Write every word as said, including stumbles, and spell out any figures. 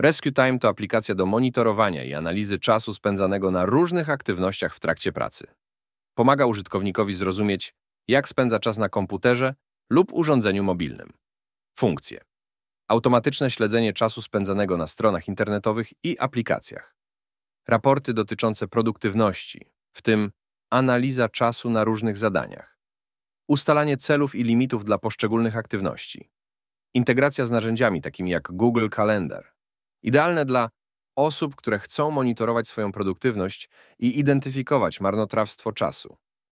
Rescue Time to aplikacja do monitorowania i analizy czasu spędzanego na różnych aktywnościach w trakcie pracy. Pomaga użytkownikowi zrozumieć, jak spędza czas na komputerze lub urządzeniu mobilnym. Funkcje: automatyczne śledzenie czasu spędzanego na stronach internetowych i aplikacjach. Raporty dotyczące produktywności, w tym analiza czasu na różnych zadaniach. Ustalanie celów i limitów dla poszczególnych aktywności. Integracja z narzędziami takimi jak Google Calendar. Idealne dla osób, które chcą monitorować swoją produktywność i identyfikować marnotrawstwo czasu.